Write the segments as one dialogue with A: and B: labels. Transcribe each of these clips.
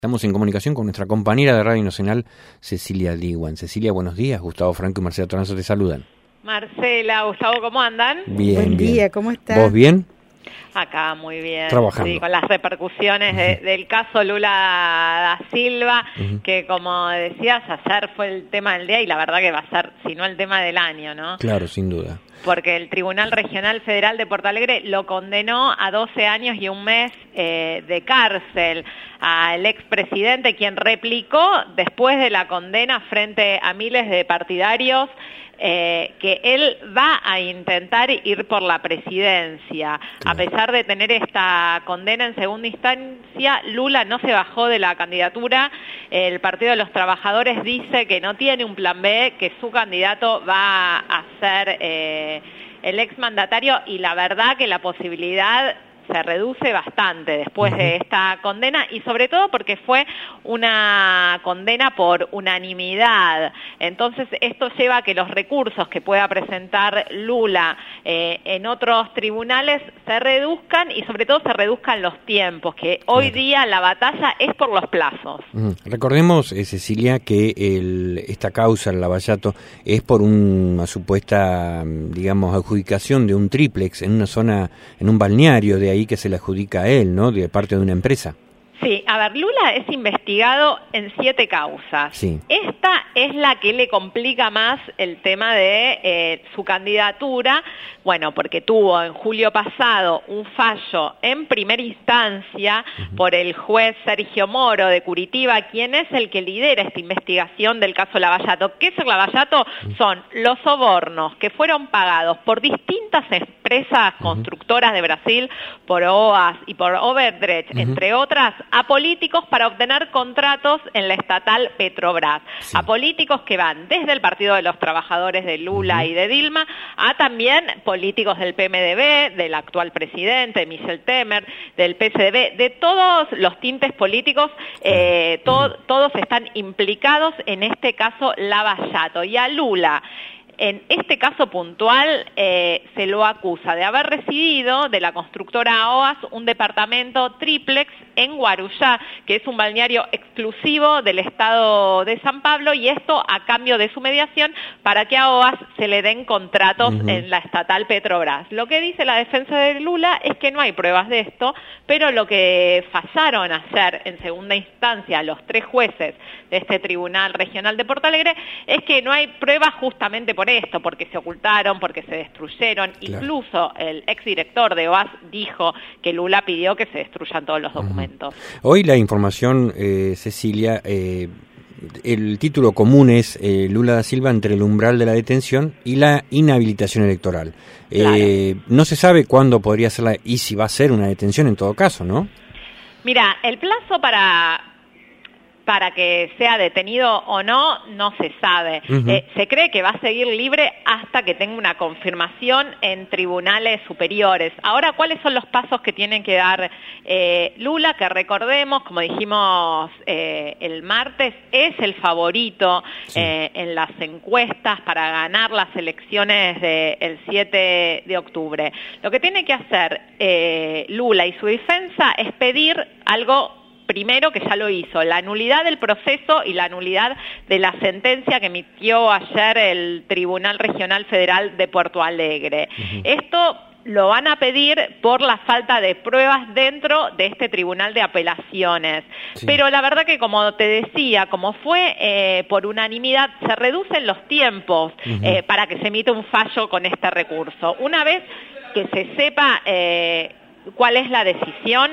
A: Estamos en comunicación con nuestra compañera de Radio Nacional, Cecilia Diwan. Cecilia, buenos días. Gustavo Franco y Marcela Toranzo te saludan.
B: Marcela, Gustavo, ¿cómo andan?
A: Bien,
C: Buen
A: bien.
C: día, ¿cómo estás?
A: ¿Vos bien?
B: Acá, muy bien.
A: Trabajando.
B: Sí, con las repercusiones del caso Lula da Silva, que como decías, ayer fue el tema del día y la verdad que va a ser, si no el tema del año, ¿no?
A: Claro, sin duda.
B: Porque el Tribunal Regional Federal de Porto Alegre lo condenó a 12 años y un mes de cárcel al expresidente, quien replicó después de la condena frente a miles de partidarios que él va a intentar ir por la presidencia. A pesar de tener esta condena en segunda instancia, Lula no se bajó de la candidatura. El Partido de los Trabajadores dice que no tiene un plan B, que su candidato va a ser el exmandatario, y la verdad que la posibilidad se reduce bastante después de esta condena, y sobre todo porque fue una condena por unanimidad. Entonces esto lleva a que los recursos que pueda presentar Lula en otros tribunales se reduzcan, y sobre todo se reduzcan los tiempos, que hoy día la batalla es por los plazos.
A: Recordemos, Cecilia, que esta causa, el Lavallato, es por una supuesta, digamos, adjudicación de un triplex en una zona, en un balneario, de ahí que se le adjudica a él, ¿no?, de parte de una empresa.
B: Sí, a ver, Lula es investigado en 7 causas.
A: Sí.
B: Esta es la que le complica más el tema de su candidatura, bueno, porque tuvo en julio pasado un fallo en primera instancia por el juez Sergio Moro de Curitiba, quien es el que lidera esta investigación del caso Lavallato. ¿Qué es el Lavallato? Son los sobornos que fueron pagados por distintas empresas constructoras de Brasil, por OAS y por Overdrecht, entre otras, a políticos para obtener contratos en la estatal Petrobras. Sí. A políticos que van desde el Partido de los Trabajadores de Lula y de Dilma, a también políticos del PMDB, del actual presidente, Michel Temer, del PSDB, de todos los tintes políticos, todos están implicados en este caso Lavallato. Y a Lula, en este caso puntual, se lo acusa de haber recibido de la constructora OAS un departamento triplex en Guarujá, que es un balneario exclusivo del estado de San Pablo, y esto a cambio de su mediación para que a OAS se le den contratos en la estatal Petrobras. Lo que dice la defensa de Lula es que no hay pruebas de esto, pero lo que fallaron ayer en segunda instancia los 3 jueces de este Tribunal Regional de Porto Alegre es que no hay pruebas justamente por esto, porque se ocultaron, porque se destruyeron. Claro. Incluso el exdirector de OAS dijo que Lula pidió que se destruyan todos los documentos.
A: Hoy la información, Cecilia, el título común es Lula da Silva entre el umbral de la detención y la inhabilitación electoral. Claro. No se sabe cuándo podría ser y si va a ser una detención en todo caso, ¿no?
B: Mira, el plazo para que sea detenido o no, no se sabe. Se cree que va a seguir libre hasta que tenga una confirmación en tribunales superiores. Ahora, ¿cuáles son los pasos que tienen que dar Lula? Que recordemos, como dijimos el martes, es el favorito en las encuestas para ganar las elecciones del 7 de octubre. Lo que tiene que hacer Lula y su defensa es pedir algo primero, que ya lo hizo, la nulidad del proceso y la nulidad de la sentencia que emitió ayer el Tribunal Regional Federal de Porto Alegre. Esto lo van a pedir por la falta de pruebas dentro de este Tribunal de Apelaciones. Sí. Pero la verdad que, como te decía, como fue por unanimidad, se reducen los tiempos para que se emita un fallo con este recurso. Una vez que se sepa cuál es la decisión,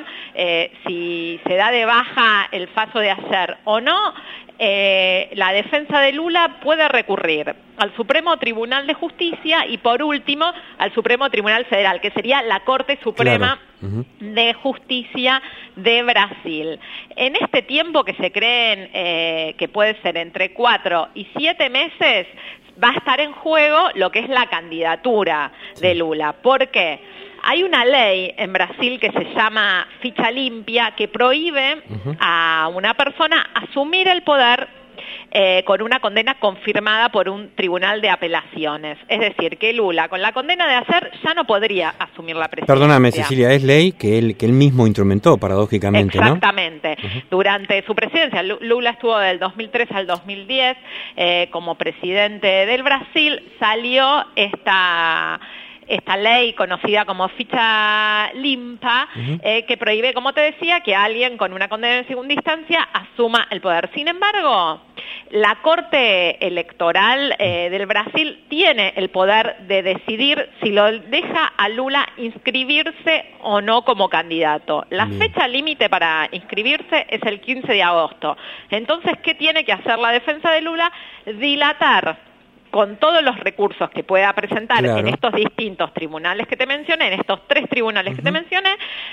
B: si se da de baja el fallo de ayer o no, la defensa de Lula puede recurrir al Supremo Tribunal de Justicia y, por último, al Supremo Tribunal Federal, que sería la Corte Suprema de Justicia de Brasil. En este tiempo que se creen que puede ser entre 4 y 7 meses, va a estar en juego lo que es la candidatura de Lula. ¿Por qué? Hay una ley en Brasil que se llama ficha limpia, que prohíbe a una persona asumir el poder con una condena confirmada por un tribunal de apelaciones. Es decir, que Lula, con la condena de ayer, ya no podría asumir la presidencia.
A: Perdóname, Cecilia, es ley que él mismo instrumentó, paradójicamente,
B: Exactamente.
A: ¿no?
B: Durante su presidencia, Lula estuvo del 2003 al 2010 como presidente del Brasil, salió esta ley conocida como ficha limpa, que prohíbe, como te decía, que alguien con una condena en segunda instancia asuma el poder. Sin embargo, la Corte Electoral del Brasil tiene el poder de decidir si lo deja a Lula inscribirse o no como candidato. La fecha límite para inscribirse es el 15 de agosto. Entonces, ¿qué tiene que hacer la defensa de Lula? Dilatar con todos los recursos que pueda presentar en estos distintos tribunales que te mencioné, en estos 3 tribunales que te mencioné,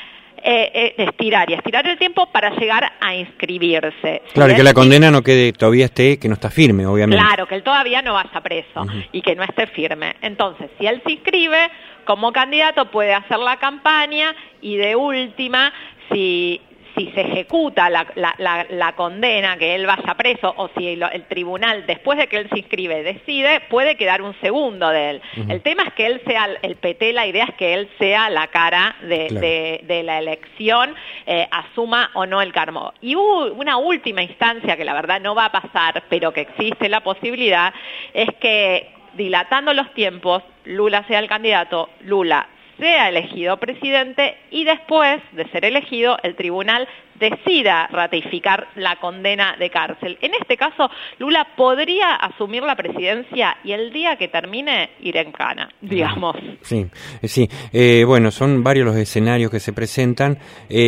B: estirar el tiempo para llegar a inscribirse.
A: Claro, y que la condena no quede, todavía esté, que no está firme, obviamente.
B: Claro, que él todavía no vaya preso y que no esté firme. Entonces, si él se inscribe como candidato, puede hacer la campaña y de última, si se ejecuta la condena, que él vaya preso, o si el tribunal, después de que él se inscribe, decide, puede quedar un segundo de él. El tema es que él sea el PT, la idea es que él sea la cara de la elección, asuma o no el cargo. Y hubo una última instancia que la verdad no va a pasar, pero que existe la posibilidad, es que dilatando los tiempos, Lula sea el candidato, Lula sea elegido presidente y después de ser elegido el tribunal decida ratificar la condena de cárcel. En este caso, Lula podría asumir la presidencia y el día que termine ir en cana, digamos.
A: Sí. Bueno, son varios los escenarios que se presentan.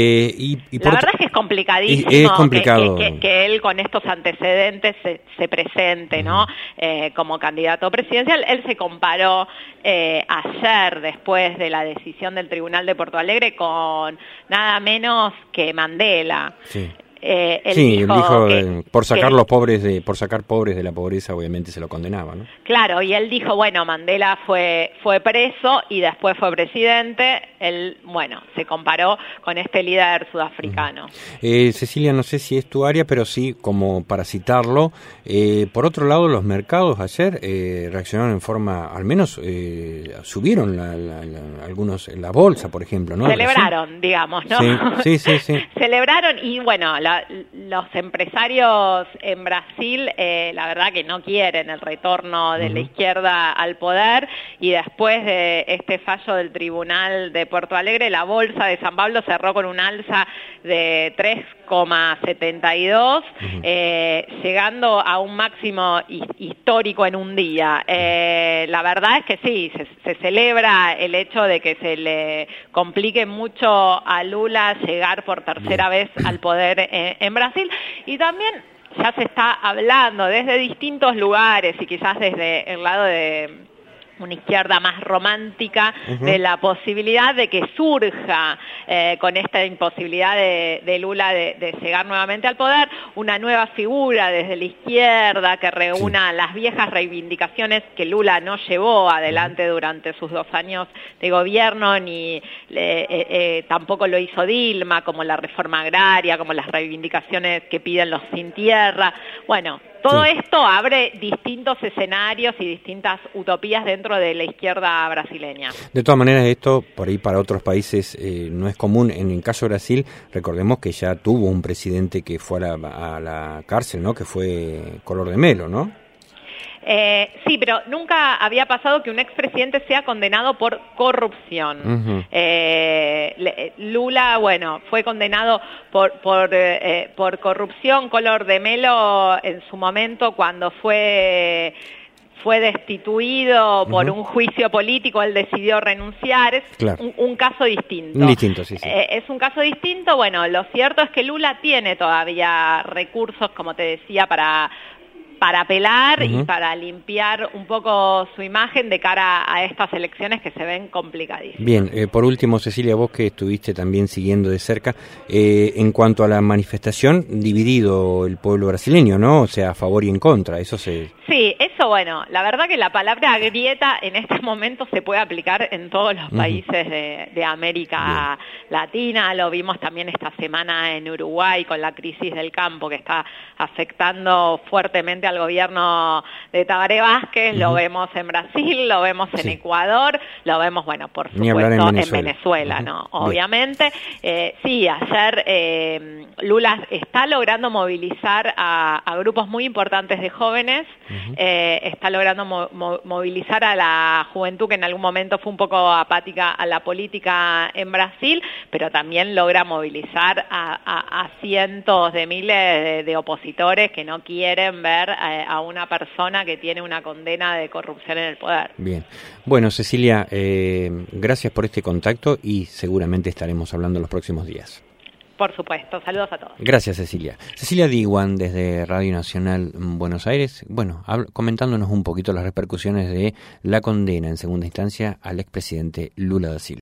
A: Y
B: la verdad es que es complicadísimo
A: es complicado.
B: Que él con estos antecedentes se presente, ¿no? Como candidato presidencial. Él se comparó ayer, después de la decisión del Tribunal de Porto Alegre, con nada menos que Mandela.
A: Sí.
B: Él
A: dijo por sacar pobres de la pobreza, obviamente se lo condenaba, ¿no?
B: Claro, y él dijo, bueno, Mandela fue preso y después fue presidente. Él, bueno, se comparó con este líder sudafricano.
A: Cecilia, no sé si es tu área, pero sí, como para citarlo, por otro lado, los mercados ayer reaccionaron en forma, al menos subieron algunos, la bolsa, por ejemplo, ¿no?
B: Celebraron, digamos, ¿no?
A: Sí.
B: Celebraron y, bueno, los empresarios en Brasil, la verdad que no quieren el retorno de la izquierda al poder, y después de este fallo del Tribunal de Porto Alegre, la bolsa de San Pablo cerró con un alza de 3,72, llegando a un máximo histórico en un día. La verdad es que sí, se celebra el hecho de que se le complique mucho a Lula llegar por tercera vez al poder en Brasil, y también ya se está hablando desde distintos lugares y quizás desde el lado de una izquierda más romántica, de la posibilidad de que surja, con esta imposibilidad de Lula de llegar nuevamente al poder, una nueva figura desde la izquierda que reúna las viejas reivindicaciones que Lula no llevó adelante durante sus 2 años de gobierno, ni tampoco lo hizo Dilma, como la reforma agraria, como las reivindicaciones que piden los sin tierra. Bueno, todo esto abre distintos escenarios y distintas utopías dentro de la izquierda brasileña.
A: De todas maneras, esto por ahí para otros países no es común. En el caso de Brasil, recordemos que ya tuvo un presidente que fue a la cárcel, ¿no? Que fue Collor de Mello, ¿no?
B: Sí, pero nunca había pasado que un expresidente sea condenado por corrupción. Lula, bueno, fue condenado por corrupción. Collor de Mello, en su momento, cuando fue destituido por un juicio político, él decidió renunciar. Es un caso distinto.
A: Sí.
B: Es un caso distinto. Bueno, lo cierto es que Lula tiene todavía recursos, como te decía, para para apelar y para limpiar un poco su imagen de cara a estas elecciones que se ven complicadísimas.
A: Bien, por último, Cecilia, vos que estuviste también siguiendo de cerca, en cuanto a la manifestación, dividido el pueblo brasileño, ¿no? O sea, a favor y en contra, eso se...
B: Sí, eso bueno, la verdad que la palabra grieta en este momento se puede aplicar en todos los países de América Latina, lo vimos también esta semana en Uruguay con la crisis del campo que está afectando fuertemente al gobierno de Tabaré Vázquez, lo vemos en Brasil, lo vemos en Ecuador, lo vemos, bueno, por supuesto en Venezuela, ¿no? Obviamente, sí, ayer Lula está logrando movilizar a grupos muy importantes de jóvenes, está logrando movilizar a la juventud que en algún momento fue un poco apática a la política en Brasil, pero también logra movilizar a cientos de miles de opositores que no quieren ver a una persona que tiene una condena de corrupción en el poder.
A: Bien. Bueno, Cecilia, gracias por este contacto y seguramente estaremos hablando en los próximos días.
B: Por supuesto, saludos a todos.
A: Gracias, Cecilia. Cecilia Diwan, desde Radio Nacional Buenos Aires, bueno, comentándonos un poquito las repercusiones de la condena en segunda instancia al expresidente Lula da Silva.